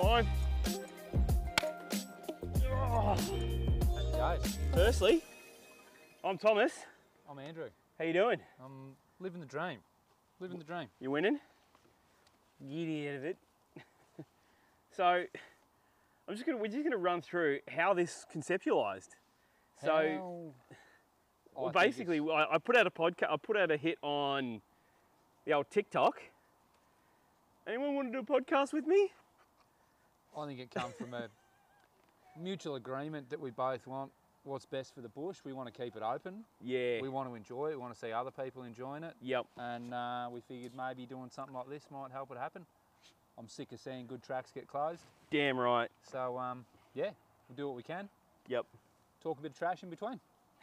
time. Oh. Happy days. Firstly, I'm Thomas. I'm Andrew. How you doing? I'm living the dream. Living the dream. You winning? Giddy out of it. So, we're just gonna run through how this conceptualized. So, well, basically, I put out a podcast. I put out a hit on the old TikTok. Anyone want to do a podcast with me? I think it comes from a mutual agreement that we both want what's best for the bush. We want to keep it open. Yeah. We want to enjoy it. We want to see other people enjoying it. Yep. And we figured maybe doing something like this might help it happen. I'm sick of seeing good tracks get closed. Damn right. So, yeah, we'll do what we can. Yep. Talk a bit of trash in between.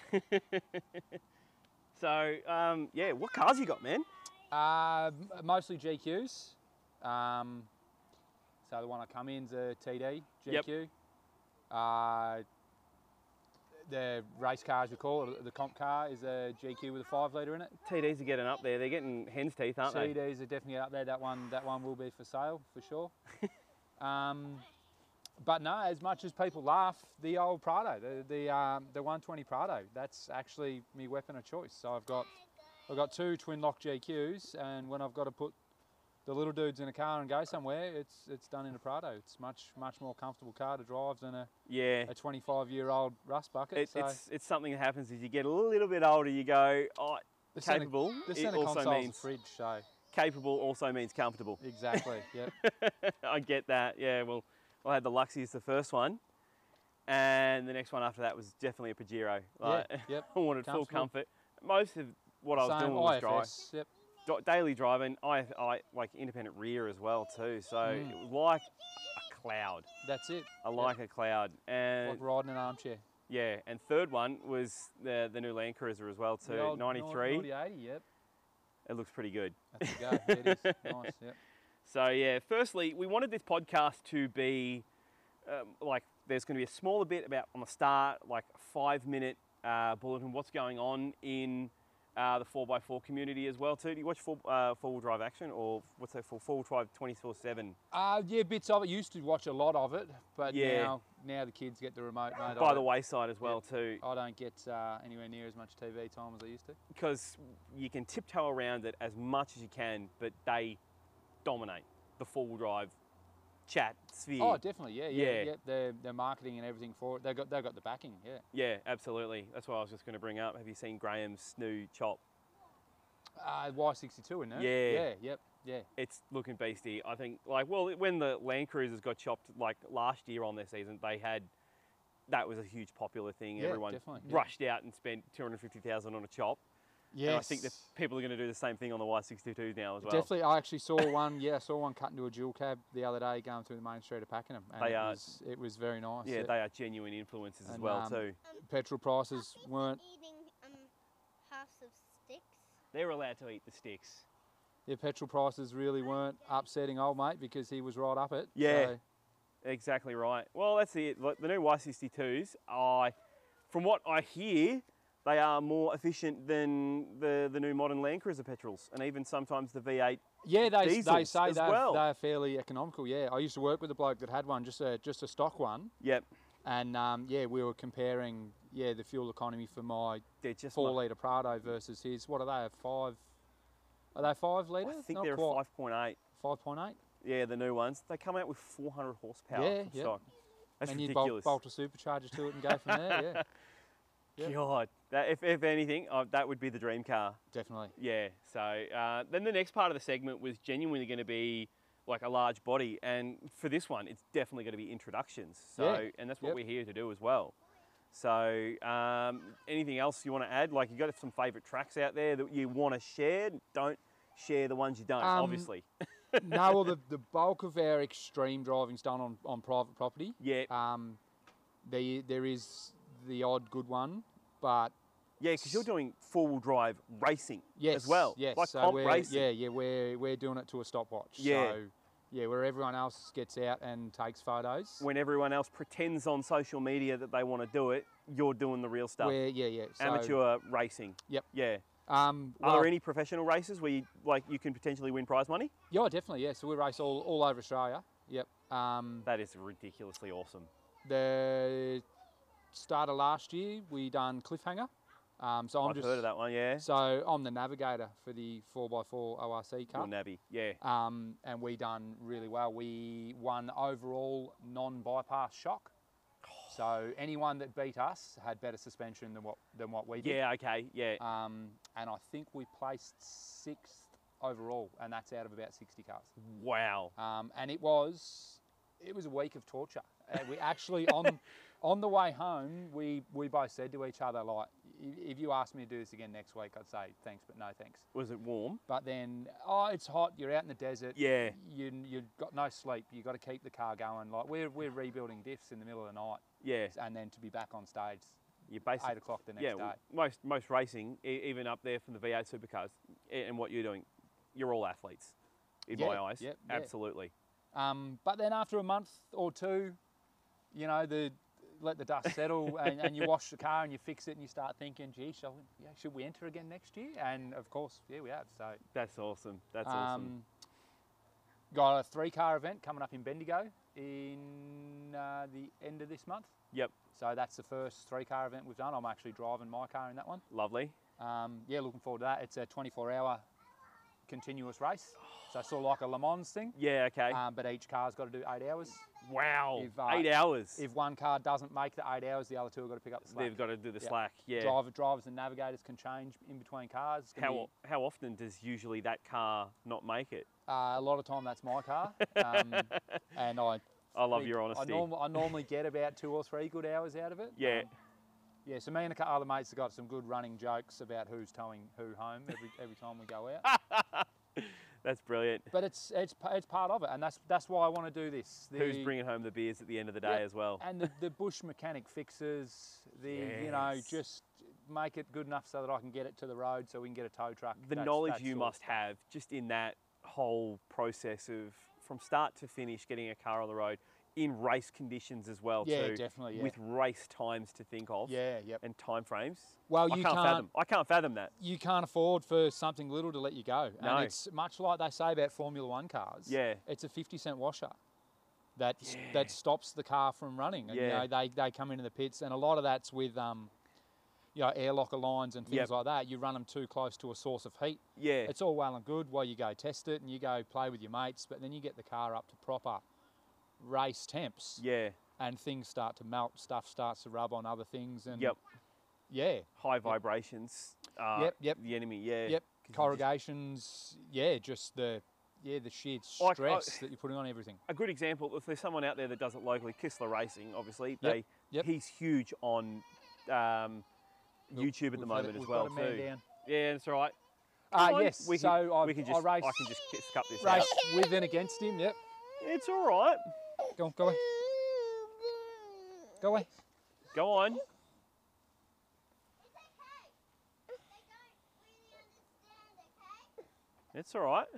So, yeah, what cars you got, man? Mostly GQs. So the one I come in's a TD GQ. Yep. The race car, as we call it, the comp car, is a GQ with a 5 litre in it. TDs are getting up there. They're getting hen's teeth, aren't they? TDs are definitely up there. That one will be for sale for sure. But no, as much as people laugh, the old Prado, the 120 Prado, that's actually my weapon of choice. So I've got 2 twin lock GQs, and when I've got to put the little dudes in a car and go somewhere, it's done in a Prado. It's much more comfortable car to drive than a 25-year-old rust bucket. It's something that happens as you get a little bit older. You go, oh, capable. The centre console's a fridge, so capable also means comfortable. Exactly. Yep. I get that. Yeah. Well, I had the Luxy as the first one, and the next one after that was definitely a Pajero. Like, yep. I wanted full comfort. Most of what I was doing was IFS, drive. Yep. Daily driving, I like independent rear as well too, so it was like a cloud. That's it. I like a cloud, and like riding an armchair. Yeah, and third one was the new Land Cruiser as well too, the old 93. 80, yep. It looks pretty good. That's a go. It is nice. Yep. So yeah, firstly, we wanted this podcast to be like there's going to be a smaller bit about on the start, like a 5-minute bulletin, what's going on in the 4x4 community as well too. Do you watch four-wheel drive action, or what's that for? Four-wheel drive 24/7? Yeah, bits of it. Used to watch a lot of it, but yeah. now the kids get the remote, mate. By the wayside as well too. I don't get anywhere near as much TV time as I used to. Because you can tiptoe around it as much as you can, but they dominate the four-wheel drive chat sphere. Oh, definitely, yeah. Their marketing and everything for it. They've got the backing, yeah. Yeah, absolutely. That's what I was just going to bring up. Have you seen Graham's new chop? Y62 in there. Yeah. It's looking beastie. I think, like, well, when the Land Cruisers got chopped, like last year on their season, that was a huge popular thing. Yeah, everyone rushed out and spent $250,000 on a chop. Yes. And I think that people are going to do the same thing on the Y62s now as well. Definitely. I actually saw one. Yeah, I saw one cut into a dual cab the other day going through the main street of Pakenham. And it was very nice. Yeah, they are genuine influences as well too. Petrol prices weren't eating halves of sticks. They're allowed to eat the sticks. Yeah, petrol prices really weren't upsetting old mate because he was right up it. Yeah, exactly right. Well, that's it. Like the new Y62s, from what I hear, they are more efficient than the new modern Land Cruiser petrols, and even sometimes the V8 they say they're fairly economical. Yeah, I used to work with a bloke that had one, just a stock one. Yep. And we were comparing the fuel economy for my 4-litre Prado versus his. What are they? Are they 5 litre? I think they're 5.8. 5.8. Yeah, the new ones. They come out with 400 horsepower from stock. That's ridiculous. You bolt a supercharger to it and go from there. Yeah. Yep. God, if anything, that would be the dream car. Definitely. Yeah. So then the next part of the segment was genuinely going to be like a large body, and for this one, it's definitely going to be introductions. So, and that's what we're here to do as well. So, anything else you want to add? Like, you got some favourite tracks out there that you want to share? Don't share the ones you don't, obviously. No, well, the bulk of our extreme driving's done on private property. Yeah. There is the odd good one, but yeah, because you're doing four-wheel drive racing as well. Yes, like so comp racing. Yeah, we're doing it to a stopwatch. Yeah. So, where everyone else gets out and takes photos. When everyone else pretends on social media that they want to do it, you're doing the real stuff. So, amateur racing. Yep. Yeah. Are there any professional races where you can potentially win prize money? Yeah, definitely. Yeah, so we race all over Australia. Yep. That is ridiculously awesome. The start of last year, we done Cliffhanger. So I've heard of that one, yeah. So I'm the navigator for the 4x4 ORC car. Or Nabby, yeah. And we done really well. We won overall non-bypass shock. So anyone that beat us had better suspension than what we did. Yeah, okay, yeah. And I think we placed 6th overall, and that's out of about 60 cars. Wow. And it was a week of torture. We actually on the way home, we both said to each other, like, if you asked me to do this again next week, I'd say thanks, but no thanks. Was it warm? But then, it's hot. You're out in the desert. Yeah. You've got no sleep. You've got to keep the car going. Like we're rebuilding diffs in the middle of the night. Yeah. And then to be back on stage, You're basically 8 o'clock the next day. Most racing, even up there from the V8 supercars, and what you're doing, you're all athletes, in my eyes. Yep, absolutely. But then after a month or two, you know, let the dust settle and you wash the car and you fix it and you start thinking, gee, should we enter again next year? And of course, yeah, we have. So that's awesome. That's awesome. Got a 3-car event coming up in Bendigo in the end of this month. Yep. So that's the first 3-car event we've done. I'm actually driving my car in that one. Lovely. Yeah, looking forward to that. It's a 24-hour continuous race. So sort of like a Le Mans thing. Yeah, okay. But each car's got to do 8 hours. Wow, If, 8 hours. If one car doesn't make the 8 hours, the other 2 have got to pick up the slack. They've got to do the Yep. slack, yeah. Drivers and navigators can change in between cars. How often does usually that car not make it? A lot of time that's my car. And I love your honesty. I normally get about 2 or 3 good hours out of it. Yeah. Yeah, so me and a couple other mates have got some good running jokes about who's towing who home every time we go out. That's brilliant. But it's part of it, and that's why I want to do this. Who's bringing home the beers at the end of the day as well? And the bush mechanic fixes, you know, just make it good enough so that I can get it to the road so we can get a tow truck. The knowledge you must have just in that whole process of from start to finish getting a car on the road in race conditions as well Yeah, too. definitely, yeah. With race times to think of. Yeah, yep. And time frames. Well, I can't fathom that. You can't afford for something little to let you go. No. And it's much like they say about Formula One cars. Yeah. It's a 50-cent washer that stops the car from running. And, you know, they come into the pits, and a lot of that's with you know, air locker lines and things like that. You run them too close to a source of heat. Yeah. It's all well and good while you go test it and you go play with your mates, but then you get the car up to proper race temps. Yeah. And things start to melt, stuff starts to rub on other things, and Yep. High vibrations. Yep. The enemy, yeah. Yep. Corrugations, just the sheer stress that you're putting on everything. A good example, if there's someone out there that does it locally, Kistler Racing, obviously, Yep. he's huge on YouTube at the moment as well got a man too. down. Yeah, that's all right. Yes. We can, so we can just, I I can just cut this out. race with and against him. Yep. It's all right. Go away. Go away. Go on. It's all right.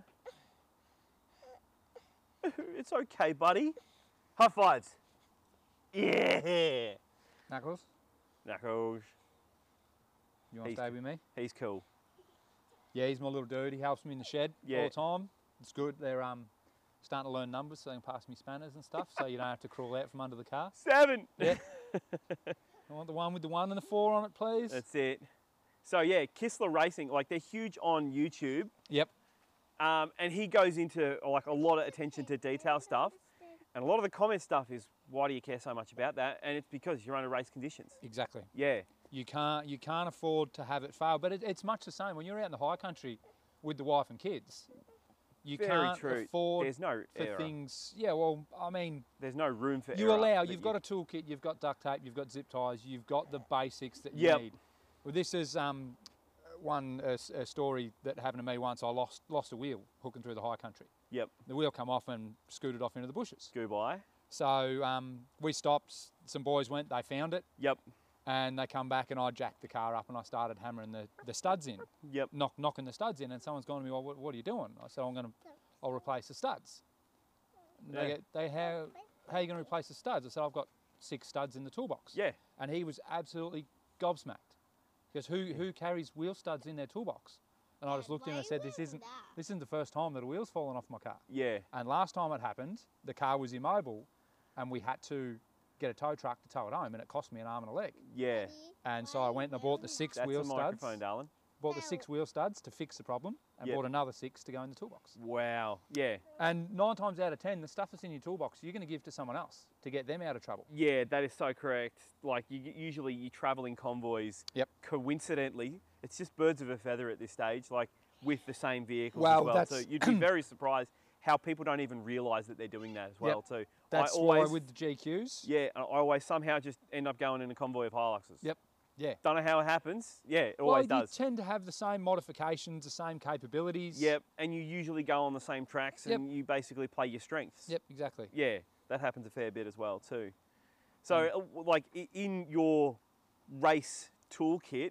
It's okay, buddy. High fives. Yeah. Knuckles, Knuckles. you want to stay with me? He's cool. Yeah, he's my little dude. He helps me in the shed all the time. It's good. They're starting to learn numbers so they can pass me spanners and stuff, so you don't have to crawl out from under the car. 7. Yeah. I want the one with the 1 and the 4 on it, please. That's it. So yeah, Kistler Racing, like they're huge on YouTube. Yep. And he goes into like a lot of attention to detail stuff. And a lot of the comment stuff is, why do you care so much about that? And it's because you're under race conditions. Exactly. Yeah. You can't afford to have it fail, but it's much the same when you're out in the high country with the wife and kids. You can't afford There's no for error. things. Yeah, well, I mean, there's no room for you error. allow. You've got a toolkit. You've got duct tape. You've got zip ties. You've got the basics that you need. Well, this is a story that happened to me once. I lost a wheel hooking through the high country. Yep. The wheel come off and scooted off into the bushes. Goodbye. So we stopped. Some boys went. They found it. Yep. And they come back and I jacked the car up and I started hammering the studs in. Yep. Knocking the studs in, and someone's gone to me, well, what are you doing? I said, I'll replace the studs. And how are you going to replace the studs? I said, I've got 6 studs in the toolbox. Yeah. And he was absolutely gobsmacked. Because who carries wheel studs in their toolbox? And I just looked at him and said, this isn't the first time that a wheel's fallen off my car. Yeah. And last time it happened, the car was immobile and we had to get a tow truck to tow it home, and it cost me an arm and a leg. Yeah. And so I went and I bought the 6 That's wheel a studs. microphone, darling. Bought the 6 wheel studs to fix the problem, and Yep. bought another 6 to go in the toolbox. Wow. Yeah. And 9 times out of 10, the stuff that's in your toolbox, you're going to give to someone else to get them out of trouble. Yeah, that is so correct. Like usually you travel in convoys. Yep. Coincidentally, it's just birds of a feather at this stage, like with the same vehicles Well, as well. that's- So you'd be very surprised how people don't even realise that they're doing that as well too. That's I always, why with the GQs. yeah, I always somehow just end up going in a convoy of Hiluxes. Yep. Yeah. Don't know how it happens. Yeah, it Well, always you does. tend to have the same modifications, the same capabilities. Yep, and you usually go on the same tracks and you basically play your strengths. Yep, exactly. Yeah, that happens a fair bit as well too. So, like in your race toolkit,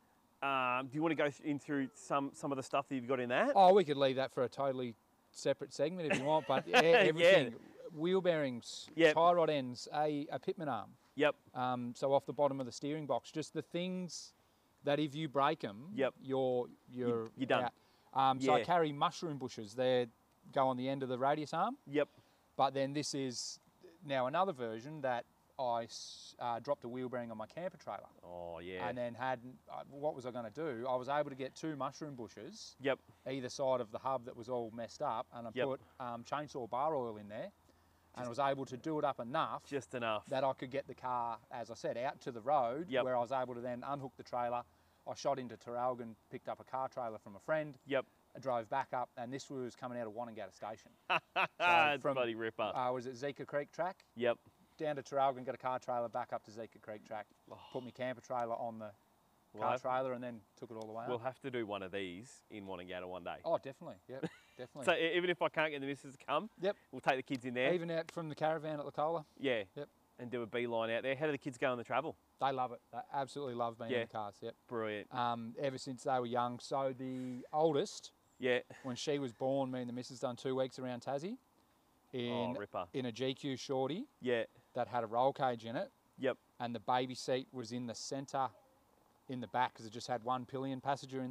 do you want to go in through some of the stuff that you've got in that? Oh, we could leave that for a totally separate segment if you want, but everything. Wheel bearings, Yep. tie rod ends, a pitman arm. Yep. So off the bottom of the steering box, just the things that if you break them, Yep. you're done. out. So I Yeah. carry mushroom bushes. They go on the end of the radius arm. Yep. But then this is now another version that I dropped a wheel bearing on my camper trailer. Oh yeah. And then had, what was I going to do? I was able to get 2 mushroom bushes, Yep. either side of the hub that was all messed up, and I Yep. put chainsaw bar oil in there, and I was able to do it up enough Just enough. that I could get the car, as I said, out to the road, Yep. where I was able to then unhook the trailer. I shot into Traralgon, picked up a car trailer from a friend, Yep. I drove back up, and this was coming out of Wanningata Station. It's from- bloody ripper. Was it Zeka Creek track? Yep. Down to Traralgon, got a car trailer, back up to Zeka Creek track, put my camper trailer on the We'll car have, trailer, and then took it all the way we'll up. have to do one of these in Wanningata one day. Oh, definitely. Yep, definitely. So even if I can't get the missus to come, Yep. we'll take the kids in there. Even out from the caravan at Lacola, Yeah. Yep. And do a beeline out there. How do the kids go on the travel? they love it. They absolutely love being in Yeah. the cars. Yep. Brilliant. Ever since they were young. So the oldest, Yeah. when she was born, me and the missus done 2 weeks around Tassie Oh, ripper. in a GQ shorty Yeah. that had a roll cage in it, Yep. and the baby seat was in the centre in the back because it just had one pillion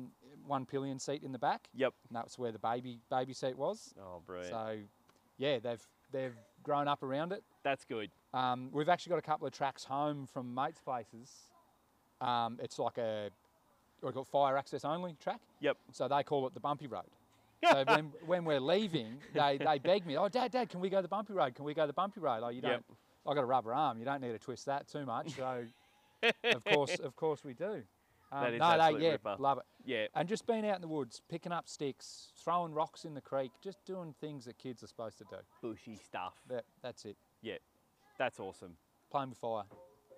seat in the back, Yep. and that's where the baby seat was. Oh, brilliant. So yeah, they've grown up around it. That's good. We've actually got a couple of tracks home from mates' places. It's like we've got fire access only track. Yep. So they call it the bumpy road. So when we're leaving, they beg me, oh, Dad, can we go the bumpy road? Can we go the bumpy road? Oh, you don't. Yep. I got a rubber arm. You don't need to twist that too much. So of course we do. That is no, absolute yeah, ripper. love it. Yeah. And just being out in the woods, picking up sticks, throwing rocks in the creek, just doing things that kids are supposed to do. Bushy stuff. That's it. Yeah. That's awesome. Playing with fire.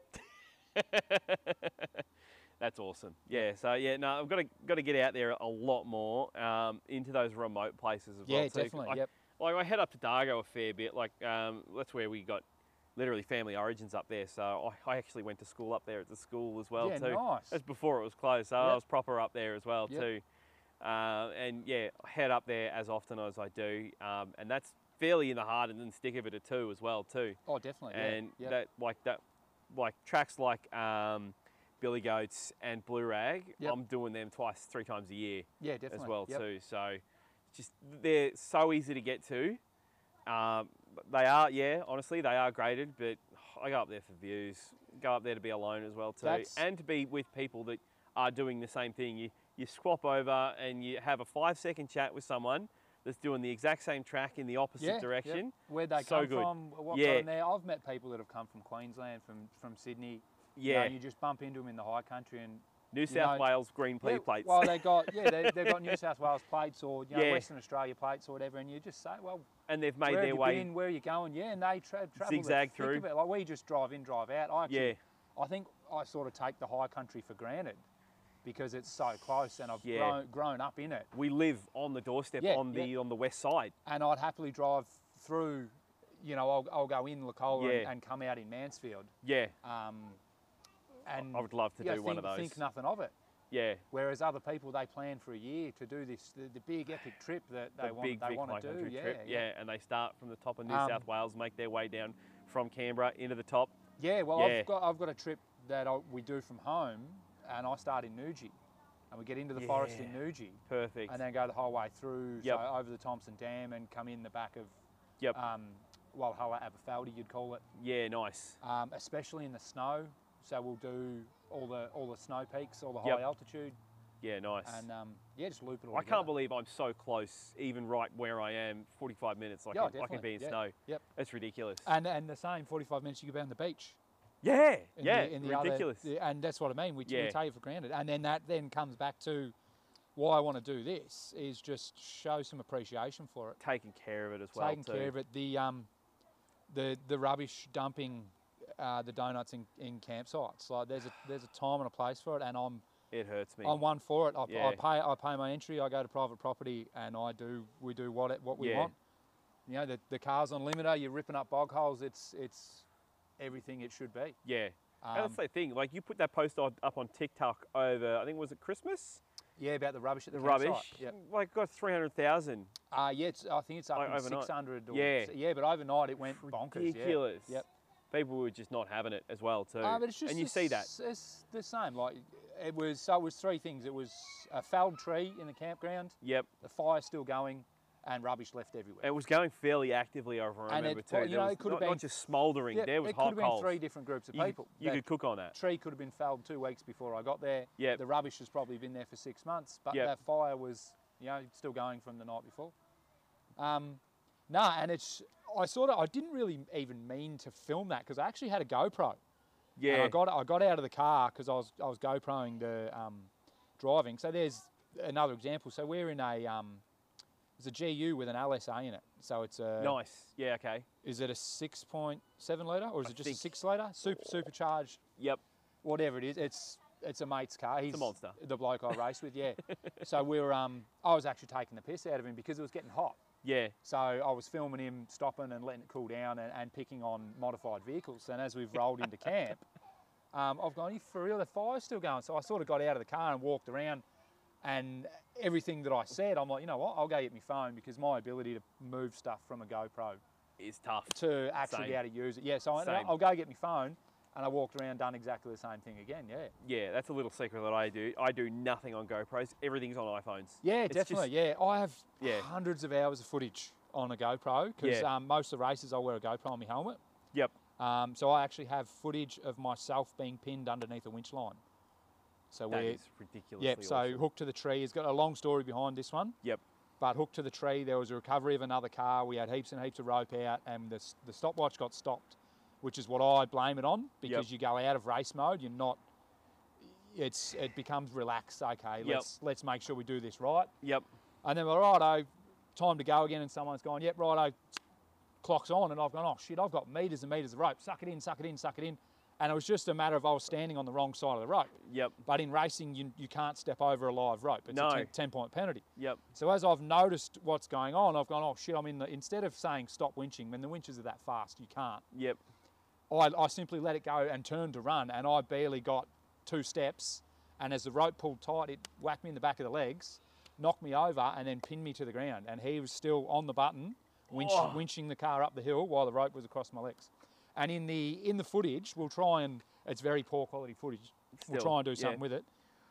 That's awesome. Yeah. So yeah, no, I've got to get out there a lot more into those remote places as well. Yeah, too. definitely. Yep. Like I head up to Dargo a fair bit. Like that's where we got literally family origins up there. So I actually went to school up there at the school as well Yeah, too. nice. That's before it was closed. So I Yep. was proper up there as well Yep. too. And yeah, I head up there as often as I do. And that's fairly in the heart and then stick of it too as well too. Oh, definitely. And yeah. that like tracks like Billy Goats and Blue Rag, Yep. I'm doing them 3 times a year Yeah, definitely. as well Yep. too. So just they're so easy to get to. They are, yeah, honestly, they are graded, but I go up there for views, go up there to be alone as well too, and to be with people that are doing the same thing. You swap over and you have a 5-second chat with someone that's doing the exact same track in the opposite direction. Yep. Where'd they So come good. from? What Yeah. got them there? I've met people that have come from Queensland, from Sydney. Yeah, You just bump into them in the high country and New South know, Wales green P plates. Well, they've got New South Wales plates or Yeah. Western Australia plates or whatever, and you just say, well, and they've made where their have you way. been? Where are you going? Yeah, and they travel Zigzag the thick through. of it. Like we just drive in, drive out. Yeah, I think I sort of take the high country for granted because it's so close and I've Yeah. grown up in it. we live on the doorstep Yeah, on the west side. And I'd happily drive through. I'll go in Lacola Yeah. and come out in Mansfield. Yeah, And I would love to do one of those. Think nothing of it. Yeah, Whereas other people, they plan for a year to do this, the big epic trip that the big Vic want High to do. Country Yeah, trip. Yeah, and they start from the top of New Um, South Wales, make their way down from Canberra into the top. Yeah, well, Yeah. I've got a trip that we do from home, and I start in Newgie. and we get into the forest in Yeah. Newgie, Perfect. and then go the whole way through, Yep. so over the Thompson Dam and come in the back of Yep. Walhalla Aberfeldy, you'd call it, Yeah, nice. especially in the snow. So we'll do all the snow peaks, all the Yep. high altitude, Yeah, nice. and yeah, just loop it all I together. can't believe I'm so close, even right where I am, 45 minutes. Yeah, I can definitely. be in Yeah. snow. Yep. That's ridiculous. And the same 45 minutes you could be on the beach. Yeah, In yeah, the ridiculous. and that's what I mean. We Yeah. take it for granted, and then that then comes back to why I want to do this is just show some appreciation for it, Taking care of it as well. taking too. care of it. The rubbish dumping, the donuts in campsites. Like there's a time and a place for it, and It hurts me. I'm one for it. Yeah. I pay my entry. I go to private property, and we do what we Yeah. want. You know, the car's on limiter. You're ripping up bog holes. It's everything it should be. Yeah. And that's Um, the thing. Like you put that post up on TikTok over, I think was it Christmas? Yeah, about the rubbish at the, The campsite. rubbish. Yep. Like got 300,000. Yeah, I think it's up in Overnight. 600. Or, Yeah. yeah, but overnight it went bonkers. Ridiculous. Yeah. Yep. People were just not having it as well too. But it's just and you see that. It's the same. Like it was three things. It was a felled tree in the campground, Yep. the fire still going, and rubbish left everywhere. It was going fairly actively over, I And remember it- too. well, you There know, was it could have not been- just smouldering, Yeah, there was it could hot have been coals. three different groups of You, people. you That could cook on that. tree could have been felled 2 weeks before I got there. Yep. The rubbish has probably been there for 6 months, but Yep. that fire was, still going from the night before. And I didn't really even mean to film that because I actually had a GoPro. Yeah. And I got out of the car because I was GoProing the driving. So there's another example. So we're in there's a GU with an LSA in it. So it's a Nice. Yeah, okay. Is it a 6.7 litre or is I it just a think- 6 litre? Supercharged, Yep. whatever it is. It's a mate's car. He's a monster. The bloke I race with, yeah. So we were I was actually taking the piss out of him because it was getting hot. Yeah. So I was filming him stopping and letting it cool down and picking on modified vehicles. And as we've rolled into camp, I've gone, for real, the fire's still going. So I sort of got out of the car and walked around, and everything that I said, I'm like, you know what, I'll go get my phone because my ability to move stuff from a GoPro It's tough. to actually be Same. able to use it. Yeah, so Same. I'll go get my phone, and I walked around, done exactly the same thing again, yeah. Yeah, that's a little secret that I do. I do nothing on GoPros. Everything's on iPhones. Yeah, It's definitely, just- yeah. I have Yeah. hundreds of hours of footage on a GoPro because Yeah. most of the races I wear a GoPro on my helmet. Yep. So I actually have footage of myself being pinned underneath a winch line. So That we're, is ridiculously yep, so awesome. hooked to the tree. It's got a long story behind this one. Yep. But hooked to the tree, there was a recovery of another car. We had heaps and heaps of rope out, and the stopwatch got stopped, which is what I blame it on because you go out of race mode. You're not. It becomes relaxed. Okay, Yep. let's make sure we do this right. Yep. And then we're righto, time to go again, and someone's gone, yep, righto, clock's on, and I've gone, oh shit, I've got meters and meters of rope. Suck it in, suck it in, suck it in. And it was just a matter of I was standing on the wrong side of the rope. Yep. But in racing, you can't step over a live rope. It's No. a 10-point penalty. Yep. So as I've noticed what's going on, I've gone, oh shit, instead of saying stop winching, when the winches are that fast, you can't. Yep. I simply let it go and turned to run, and I barely got 2 steps. And as the rope pulled tight, it whacked me in the back of the legs, knocked me over, and then pinned me to the ground. And he was still on the button, winching the car up the hill while the rope was across my legs. And in the footage, we'll try and, it's very poor quality footage. We'll Still, try and do yeah. something with it.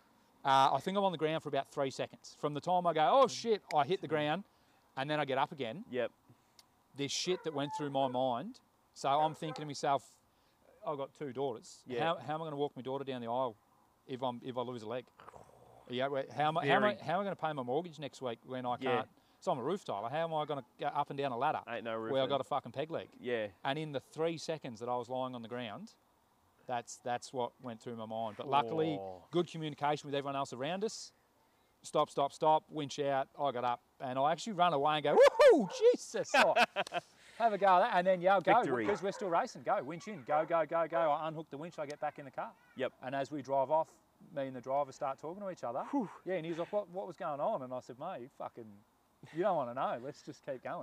I think I'm on the ground for about 3 seconds. From the time I go, oh shit, I hit the ground, and then I get up again. Yep. There's shit that went through my mind. So I'm thinking to myself, I've got 2 daughters. Yeah. How am I going to walk my daughter down the aisle if I lose a leg? Yeah, how am I Very- going to pay my mortgage next week when I Yeah. can't? So I'm a roof tiler. How am I going to go up and down a ladder Ain't no roof. where I got a fucking peg leg? Yeah. And in the 3 seconds that I was lying on the ground, that's what went through my mind. But luckily, Oh. good communication with everyone else around us. Stop, stop, stop, winch out. I got up and I actually run away and go, woohoo, Jesus. Have a go at that. And then, go, Victory. because we're still racing. Go, winch in, go, go, go, go. I unhook the winch, I get back in the car. Yep. And as we drive off, me and the driver start talking to each other. Yeah, and he was like, what was going on? And I said, mate, you don't want to know. Let's just keep going.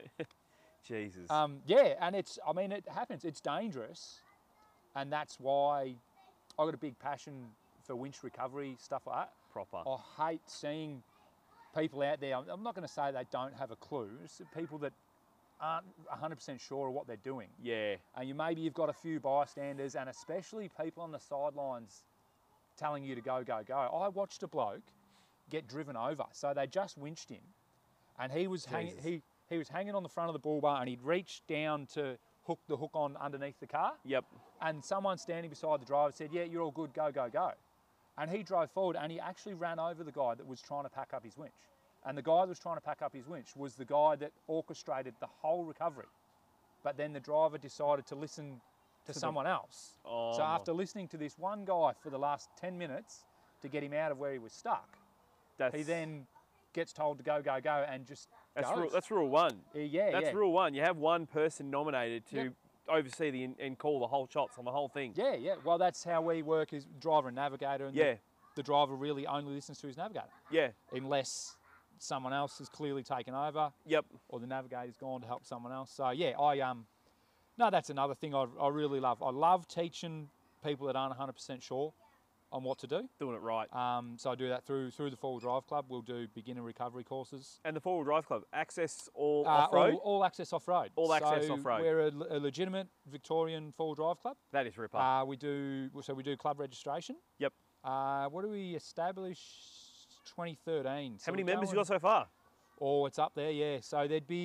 Jesus. Yeah, and it happens. It's dangerous. And that's why I got a big passion for winch recovery, stuff like that. Proper. I hate seeing people out there. I'm not going to say they don't have a clue. It's people that aren't 100% sure of what they're doing. Yeah. And maybe you've got a few bystanders, and especially people on the sidelines telling you to go, go, go. I watched a bloke get driven over. So they just winched him, and he was hanging. He was hanging on the front of the bull bar, and he'd reached down to hook the hook on underneath the car. Yep. And someone standing beside the driver said, "Yeah, you're all good. Go, go, go." And he drove forward, and he actually ran over the guy that was trying to pack up his winch. And the guy that was trying to pack up his winch was the guy that orchestrated the whole recovery. But then the driver decided to listen to someone else. Oh, So after listening to this one guy for the last 10 minutes to get him out of where he was stuck, he then gets told to go, go, go, and just goes. That's rule one. Yeah, That's yeah. rule one. You have one person nominated to oversee and call the whole shots on the whole thing. Yeah, yeah. Well, that's how we work as driver and navigator. And the driver really only listens to his navigator. Yeah. Unless someone else has clearly taken over. Yep. Or the navigator's gone to help someone else. So yeah, no, that's another thing I really love. I love teaching people that aren't 100% sure on what to do. Doing it right. So I do that through the Four-Wheel Drive Club. We'll do beginner recovery courses. And the Four-Wheel Drive Club, access all off-road? All access off-road. All access off-road. We're a legitimate Victorian Four-Wheel Drive Club. That is ripper. We do club registration. Yep. What do we establish? 2013. How many members you got so far? Oh, it's up there, yeah. So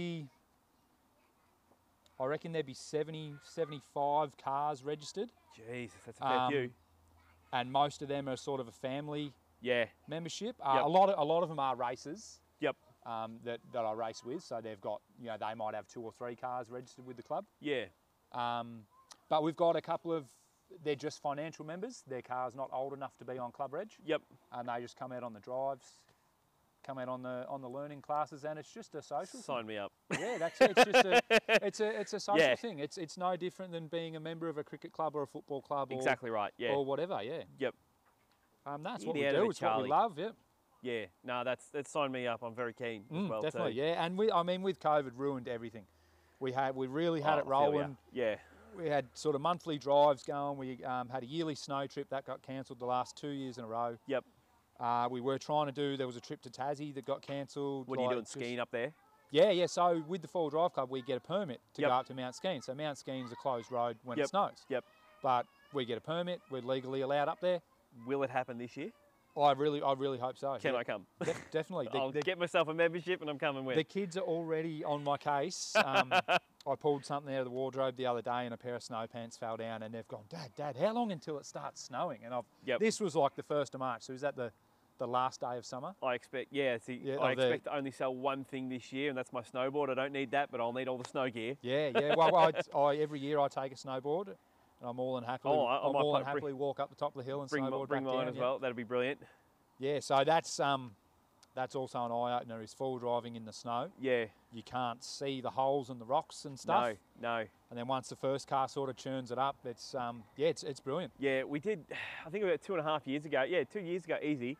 I reckon there'd be 70, 75 cars registered. Jesus, that's a fair few. And most of them are sort of a family membership. Yep. A lot of them are racers. Yep. That I race with. So they've got, they might have 2 or 3 cars registered with the club. Yeah. But we've got a couple of, they're just financial members. Their car's not old enough to be on club reg. Yep. And they just come out on the drives, come out on the learning classes, and it's just a social Sign me up. Yeah, that's it. It's just it's a social thing. It's no different than being a member of a cricket club or a football club Exactly right, yeah. or whatever, yeah. Yep. That's what we do. It's what we love, yeah. Yeah, no, that's sign me up. I'm very keen as well. Definitely, too. yeah. And with COVID ruined everything. We really had it rolling. Yeah. We had sort of monthly drives going. We had a yearly snow trip that got cancelled the last 2 years in a row. Yep. We were trying to do, there was a trip to Tassie that got cancelled. What are you doing, skiing up there? Yeah. So with the Four-Wheel Drive Club, we get a permit to go up to Mount Skeen. So Mount Skeen's a closed road when it snows. Yep. But we get a permit. We're legally allowed up there. Will it happen this year? I really hope so. Can I come? Definitely. I'll get myself a membership and I'm coming with. The kids are already on my case. I pulled something out of the wardrobe the other day and a pair of snow pants fell down and they've gone, Dad, how long until it starts snowing? And this was like the 1st of March. So is that the last day of summer? I expect, I expect to only sell one thing this year and that's my snowboard. I don't need that, but I'll need all the snow gear. Yeah. Well, every year I take a snowboard. And I'm more than happily walk up the top of the hill and snowboard bring back mine down, as well. That'd be brilliant. Yeah, so that's also an eye opener is full driving in the snow. Yeah. You can't see the holes and the rocks and stuff. No. And then once the first car sort of churns it up, it's it's brilliant. Yeah, we did. I think about 2.5 years ago. Yeah, 2 years ago, easy.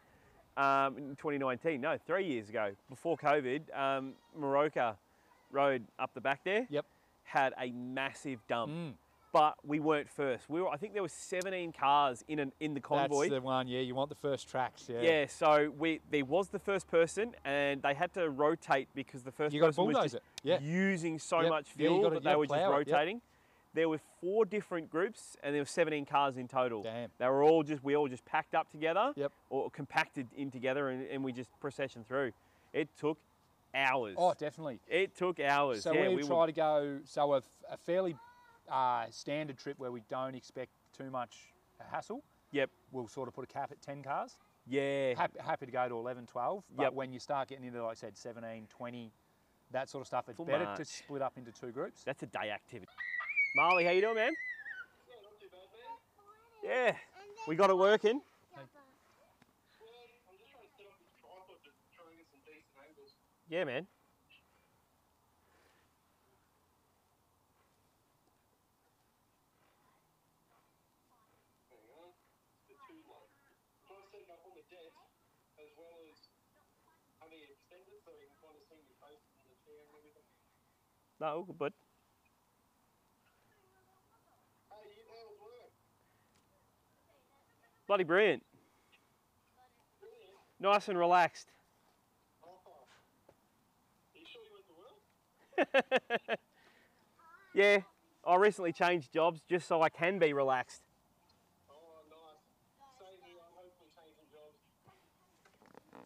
In 2019. No, 3 years ago, before COVID, Moroka Road up the back there. Yep. Had a massive dump. But we weren't first. I think there were 17 cars in the convoy. That's the one, yeah. You want the first tracks, yeah. Yeah, so there was the first person, and they had to rotate because the first person was just using so much fuel that they were just rotating. There were 4 different groups, and there were 17 cars in total. Damn. They were we all just packed up together, or compacted in together, and we just processioned through. It took hours. Oh, definitely. It took hours. So we try to go a fairly standard trip where we don't expect too much hassle. Yep. We'll sort of put a cap at 10 cars. Yeah. Happy to go to 11, 12. But when you start getting into, like I said, 17, 20, that sort of stuff, it's better to split up into 2 groups. That's a day activity. Marley, how you doing, man? Yeah, not too bad, man. Yeah. We got it working. Well, I'm just trying to set up this tripod to try and get some decent angles. Yeah, man. As well as having it extended so you can kind of see your face in the chair and everything. No, all good, bud. Hey, how was work? Bloody brilliant. Brilliant. Nice and relaxed. Oh. Are you sure you went to work? Yeah, I recently changed jobs just so I can be relaxed. Oh, nice. Same here. I'm hoping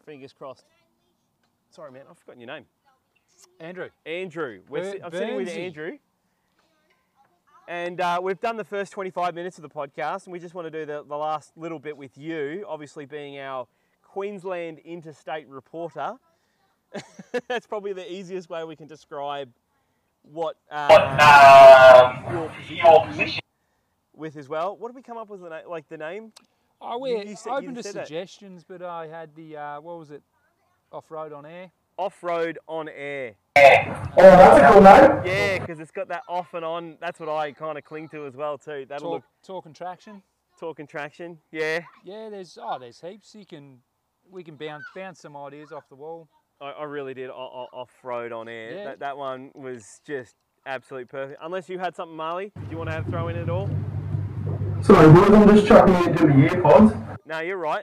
Fingers crossed. Sorry, man, I've forgotten your name. Andrew. Andrew. I'm sitting with Burnsy. Andrew. And we've done the first 25 minutes of the podcast, and we just want to do the last little bit with you, obviously being our Queensland interstate reporter. That's probably the easiest way we can describe what your position with as well. What did we come up with, the name? Oh, we're You open to said that. suggestions, but I had the, what was it? Off-road on air. Off-road on air. Oh, that's a cool name. Yeah, because it's got that off and on. That's what I kind of cling to as well too. That'll look Torque and traction. torque and traction. Yeah. Yeah, there's heaps. We can bounce some ideas off the wall. I really did off-road on air. Yeah. That one was just absolutely perfect. Unless you had something, Marley, do you want to have throw in at all? Sorry, boys, I'm just chucking into the earpods. No, you're right.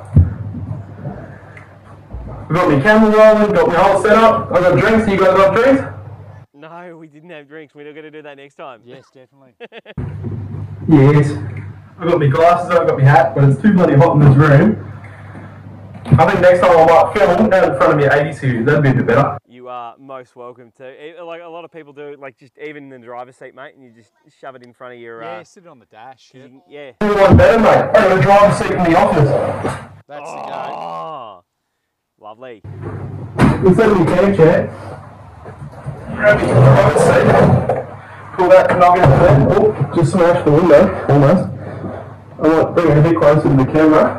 We've got my camera rolling, got my whole setup. I've got drinks. You guys got drinks? No, we didn't have drinks. We're going to do that next time. Yes, definitely. Yes. I've got my glasses on, I've got my hat, but it's too bloody hot in this room. I think next time I might film out in front of my 80 series. That'd be a bit better. You are most welcome to. Like a lot of people do, like just even in the driver's seat, mate, and you just shove it in front of your. Yeah, sit it on the dash. Yeah. Yeah. Everyone better, mate. I got a driver's seat in the office. That's the go. Oh, lovely. Instead of my camp chair, grab me to the driver's seat. Pull that noggin in there. Oh, just smashed the window, almost. I might bring it a bit closer to the camera.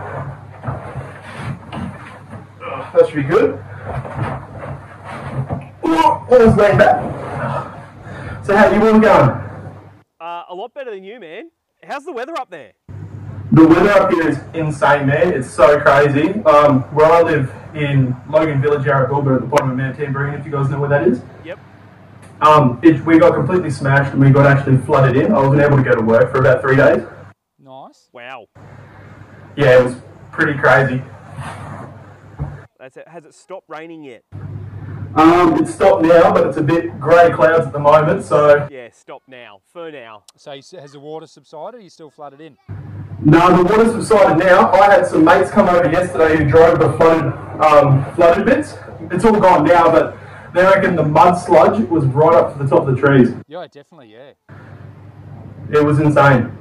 That should be good. Let's lay back. So how you all going? A lot better than you, man. How's the weather up there? The weather up here is insane, man. It's so crazy. Where I live in Logan Village, Yarrabilba, at the bottom of Mount Tambourine, if you guys know where that is. Yep. We got completely smashed and we got actually flooded in. I wasn't able to go to work for about 3 days. Nice. Wow. Yeah, it was pretty crazy. That's it. Has it stopped raining yet? It's stopped now, but it's a bit grey clouds at the moment, so... Yeah, stop now. For now. So has the water subsided or are you still flooded in? No, the water's subsided now. I had some mates come over yesterday who drove the flooded bits. It's all gone now, but they reckon the mud sludge was right up to the top of the trees. Yeah, definitely, yeah. It was insane.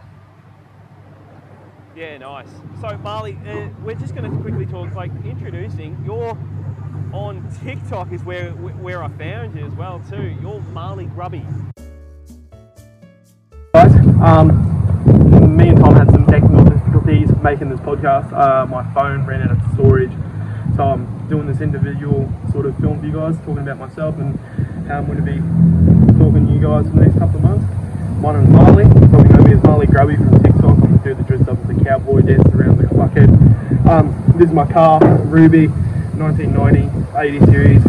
Yeah, nice. So, Marley, we're just going to quickly talk, introducing, you're on TikTok is where I found you as well, too. You're Marley Grubby. Guys, me and Tom had some technical difficulties making this podcast. My phone ran out of storage, so I'm doing this individual sort of film for you guys, talking about myself and how I'm going to be talking to you guys for the next couple of months. My name is Marley. You probably know me as Marley Grubby from TikTok. I'm going to do the dressed up as a cowboy, dance around like a fuckhead. This is my car, Ruby, 1990, 80 series.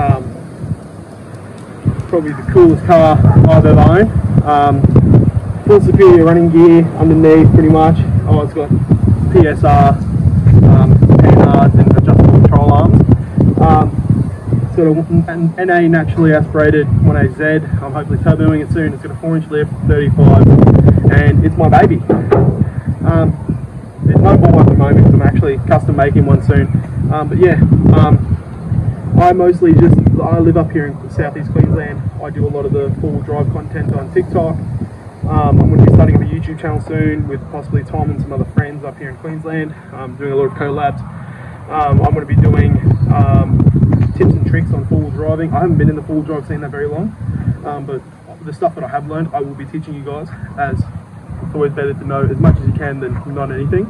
Probably the coolest car I've ever owned. Full superior running gear underneath, pretty much. Oh, it's got PSR, panhards and adjustable control arms. It's got a NA naturally aspirated 1AZ. I'm hopefully turboing it soon. It's got a 4-inch lift, 35, and it's my baby. There's no ball at the moment because I'm actually custom making one soon. But yeah, I mostly I live up here in southeast Queensland. I do a lot of the four-wheel drive content on TikTok. I'm going to be starting up a YouTube channel soon with possibly Tom and some other friends up here in Queensland. I'm doing a lot of collabs. I'm going to be doing tips and tricks on four-wheel driving. I haven't been in the four-wheel drive scene that very long, but the stuff that I have learned, I will be teaching you guys, as it's always better to know as much as you can than not anything.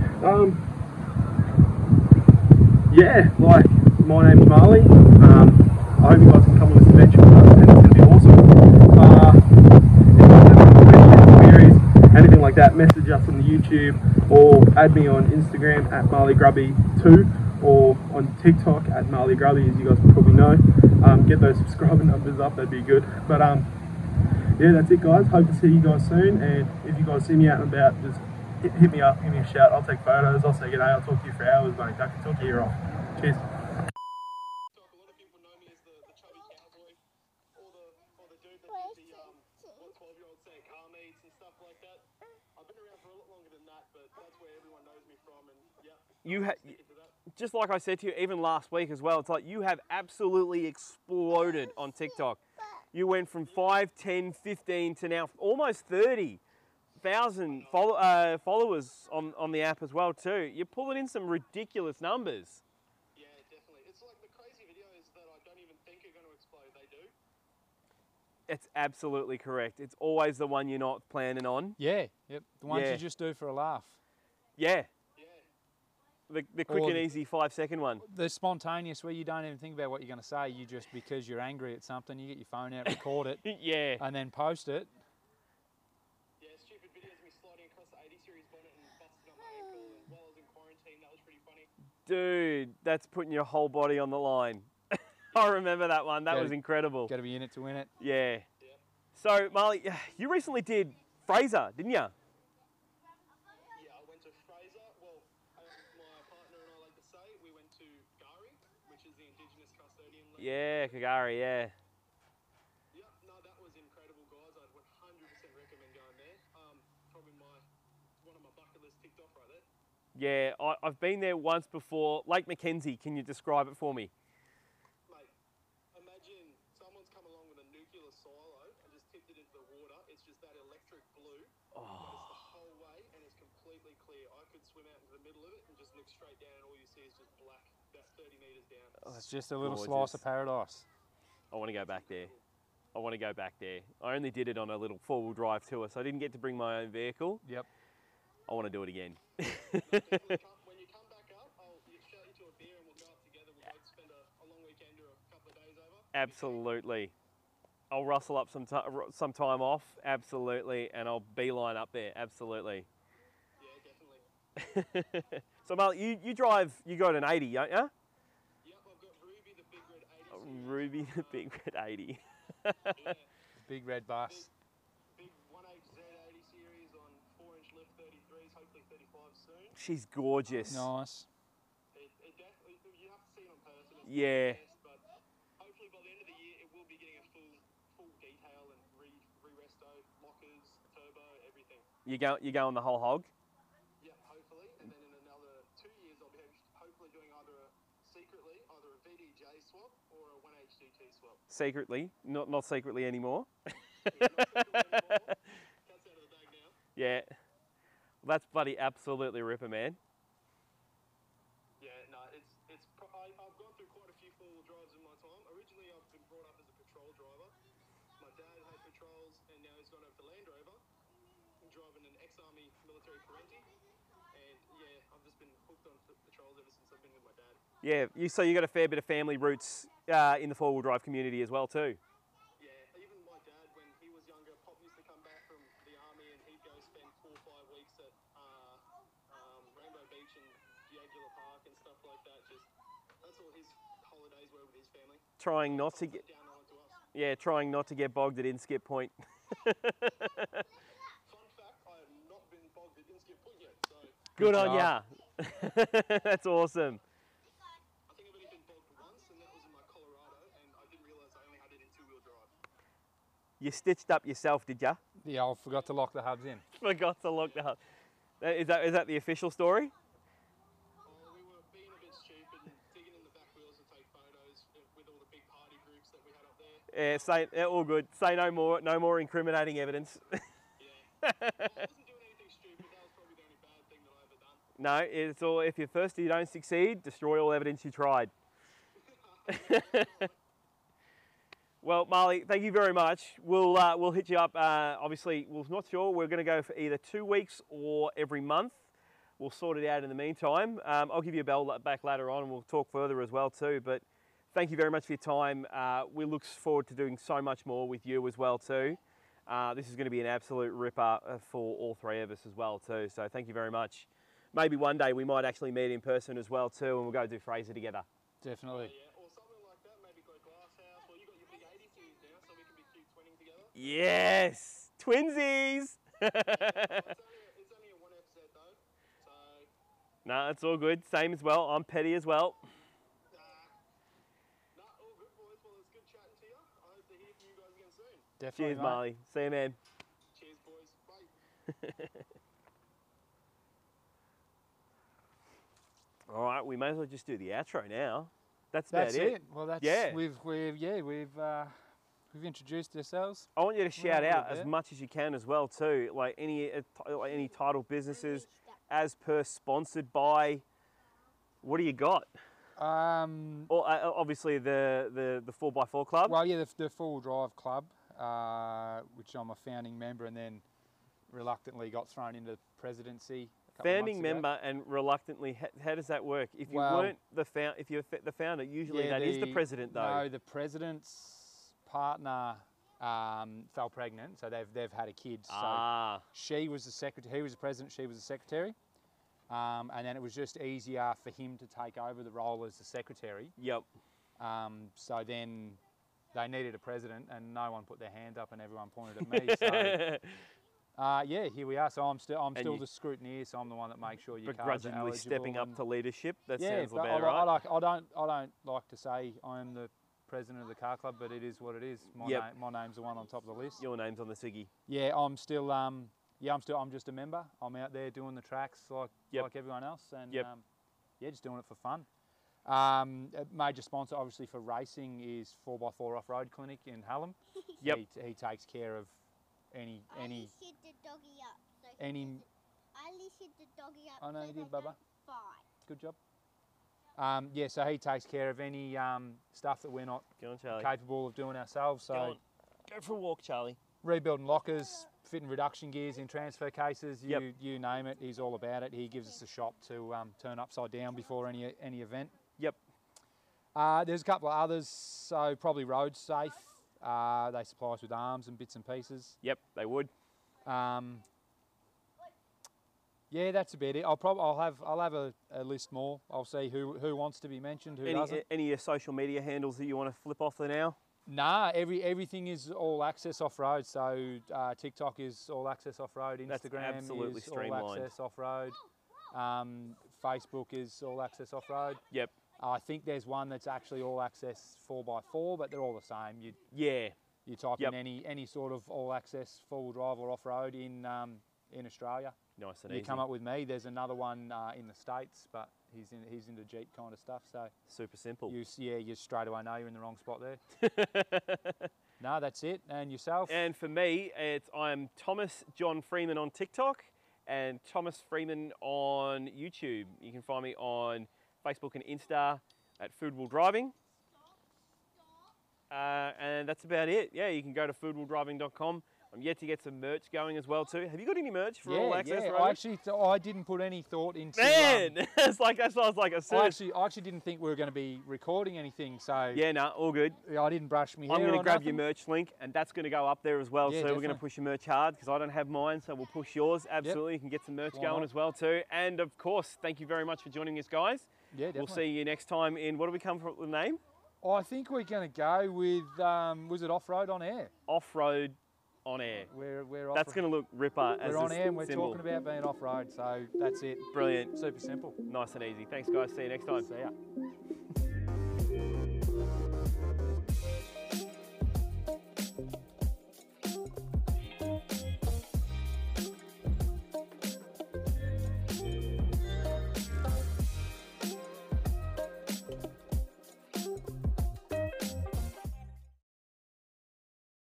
Yeah, my name's Marley. I hope you guys can come on this adventure with us, and it's going to be awesome. If you have any queries, anything like that, message us on the YouTube or add me on Instagram at MarleyGrubby2 or on TikTok at MarleyGrubby, as you guys probably know. Get those subscriber numbers up, that'd be good. But yeah, that's it, guys. Hope to see you guys soon, and if you guys see me out and about, just hit me up, give me a shout. I'll take photos, I'll say good day, I'll talk to you for hours, mate. I can talk your ear off. Cheers. A lot of people know me as the chubby cowboy, or the dude that did the 12-year-olds say car meets and stuff like that. I've been around for a lot longer than that, but that's where everyone knows me from, and yeah. just like I said to you, even last week as well, it's like you have absolutely exploded on TikTok. You went from 5, 10, 15 to now almost 30,000 followers on the app as well too. You're pulling in some ridiculous numbers. Yeah, definitely. It's like the crazy videos that I don't even think are going to explode, they do. It's absolutely correct. It's always the one you're not planning on. Yeah, yep. The ones Yeah. you just do for a laugh. Yeah, Yeah. the quick Or and the- easy 5-second one. The spontaneous where you don't even think about what you're going to say. You just, because you're angry at something, you get your phone out, record it, Yeah. and then post it. Yeah, stupid videos of me sliding across the 80 series bonnet and busting up my ankle and while I was in quarantine. That was pretty funny. Dude, that's putting your whole body on the line. I remember that one. That Yeah. was incredible. Got to be in it to win it. Yeah. Yeah. So, Marley, you recently did Fraser, didn't you? Yeah, I went to Fraser. Well, my partner and I like to say we went to Gari, which is the Indigenous custodian land. Yeah, Kagari, yeah. Yep, no, that was incredible, guys. I'd 100% recommend going there. Probably one of my bucket list ticked off right there. Yeah, I've been there once before. Lake Mackenzie, can you describe it for me? Mate, imagine someone's come along with a nuclear silo and just tipped it into the water. It's just that electric blue. But it's the whole way and it's completely clear. I could swim out into the middle of it and just look straight down and all you see is just black, about 30 metres down. It's just a little gorgeous. slice of paradise. I want to go back there. I want to go back there. I only did it on a little four-wheel drive tour, so I didn't get to bring my own vehicle. Yep. I want to do it again. Definitely when you come back up, I'll shout you to a beer and we'll go up together. We'll both spend a long weekend or a couple of days over. Absolutely. I'll rustle up some time off, absolutely, and I'll beeline up there, absolutely. Yeah, definitely. So, Marley, you drive, you got an 80, don't you? Yep, I've got Ruby, the big red 80 series. Ruby, the big red 80. Yeah, Big red bus. big 1H Z80 series on 4-inch lift 33s, hopefully 35 soon. She's gorgeous. Nice. It definitely, you have to see it on person. It's Yeah. not the best, but hopefully by the end of the year, it will be getting a full detail and re-resto, lockers, turbo, everything. You going the whole hog? Yeah, hopefully, and then in another 2 years, I'll be hopefully doing either a VDJ swap or a 1H GT swap. Secretly, not secretly anymore. Yeah, not secretly anymore. Cat's out of the bag now. Yeah. Well, that's bloody absolutely ripper, man. Yeah, no, I've gone through quite a few four-wheel drives in my time. Originally, I've been brought up as a patrol driver. My dad had patrols, and now he's gone over to Land Rover. I'm driving an ex-army military Parenti, and yeah, I've just been hooked on patrols ever since I've been with my dad. Yeah, so you got a fair bit of family roots in the four-wheel drive community as well too. Yeah, even my dad, when he was younger, Pop used to come back from the army, and he'd go spend 4 or 5 weeks at Rainbow Beach and Diagula Park and stuff like that. Just that's all his holidays were with his family. Trying not to get, Down onto us. trying not to get bogged at Inskip Point. Fun fact, I have not been bogged at Inskip Point yet, so Good on job. ya. That's awesome. I think I've only been bogged once, and that was in my Colorado, and I didn't realise I only had it in 2-wheel drive. You stitched up yourself, did ya? Yeah, I forgot to lock the hubs in. Forgot to lock the hub. Is that the official story? Oh, we were being a bit stupid and digging in the back wheels to take photos with all the big party groups that we had up there. Yeah, all good. Say no more. No more incriminating evidence. Yeah. I wasn't doing anything stupid. That was probably the only bad thing that I ever done. No, it's all. If you're thirsty, you don't succeed. Destroy all evidence you tried. Well, Marley, thank you very much. We'll hit you up. Obviously, we're not sure. We're going to go for either 2 weeks or every month. We'll sort it out in the meantime. I'll give you a bell back later on, and we'll talk further as well too. But thank you very much for your time. We look forward to doing so much more with you as well too. This is going to be an absolute ripper for all three of us as well too. So thank you very much. Maybe one day we might actually meet in person as well too, and we'll go do Fraser together. Definitely. Yeah, or something like that. Maybe go Glass House. Well, you got your big 80 series now, so we can be cute twinning together. Yes, twinsies. It's only a 1 episode though, so No, it's all good. Same as well. I'm petty as well. no, all good boys. Well, it's good chatting to you. I hope to hear from you guys again soon. Definitely. Cheers, mate. Marley. See you, man. Cheers, boys. Bye. All right, we may as well just do the outro now. That's That's about it. Well, that's Yeah. we've introduced ourselves. I want you to shout a little out as bit. much as you can as well too, like any title businesses, as per sponsored by. What do you got? Or obviously the 4x4 Club. Well, yeah, the Full Drive Club, which I'm a founding member, and then reluctantly got thrown into presidency. A couple of Founding months ago. member and reluctantly, how does that work? If you Well, weren't if you're the founder, usually Yeah, that is the president though. No, the president's partner fell pregnant, so they've had a kid. So she was the secretary. He was the president. She was the secretary. And then it was just easier for him to take over the role as the secretary. Yep. So then they needed a president, and no one put their hand up, and everyone pointed at me. So yeah, here we are. So I'm still you- the scrutineer. So I'm the one that makes sure your cars are Begrudgingly eligible. stepping up and- to leadership. That yeah, sounds but about I right. don't like to say I'm the president of the car club, but it is what it is. My name's the one on top of the list. Your name's on the Siggy. Yeah, I'm still I'm just a member. I'm out there doing the tracks like everyone else, and Yep. yeah, just doing it for fun. A major sponsor, obviously, for racing is 4x4 Off-Road Clinic in Hallam. Yep. He takes care of any. I lifted the doggy up. So he any- doesn't- I lifted the doggy up. I know so you they did, Bubba. don't fight. Good job. Yeah, so he takes care of any stuff that we're not Go on, Charlie. capable of doing ourselves. So Go on. Go for a walk, Charlie. rebuilding lockers, fitting reduction gears in transfer cases, Yep. you name it, he's all about it. He gives us a shop to turn upside down before any event. Yep. There's a couple of others, so probably Road Safe. They supply us with arms and bits and pieces. Yep, they would. Yeah, that's about it. I'll have a list more. I'll see who wants to be mentioned, who doesn't. Any of your social media handles that you want to flip off there now? Nah, everything is all access off road. So TikTok is all access off road. That's Instagram absolutely is streamlined. all access off road. Facebook is all access off road. Yep. I think there's one that's actually all access 4x4, but they're all the same. Yeah. You type Yep. in any sort of all access 4-wheel drive or off road in Australia. Nice and You easy. come up with me. There's another one in the States, but he's into Jeep kind of stuff. So Super simple. you straight away know you're in the wrong spot there. No, that's it. And yourself? And for me, I'm Thomas John Freeman on TikTok and Thomas Freeman on YouTube. You can find me on Facebook and Insta at Foodwheel Driving. And that's about it. Yeah, you can go to foodwheeldriving.com. I'm yet to get some merch going as well too. Have you got any merch for All Access? Yeah. Road? I didn't put any thought into. Man, it's like I was like, I actually didn't think we were going to be recording anything. So yeah, no, all good. I didn't brush my hair. I'm going to or grab your nothing. merch link, and that's going to go up there as well. Yeah, so we're going to definitely. push your merch hard because I don't have mine, so we'll push yours. Absolutely, you can get some merch Why going not? as well too. And of course, thank you very much for joining us, guys. Yeah, definitely. We'll see you next time in what do we come from the name? I think we're going to go with was it Off Road on Air? Off Road on Air. We're off. That's going to look ripper as We're on a air and we're symbol. talking about being off road. So that's it. Brilliant, Super simple. nice and easy. Thanks, guys. See you next time. See ya.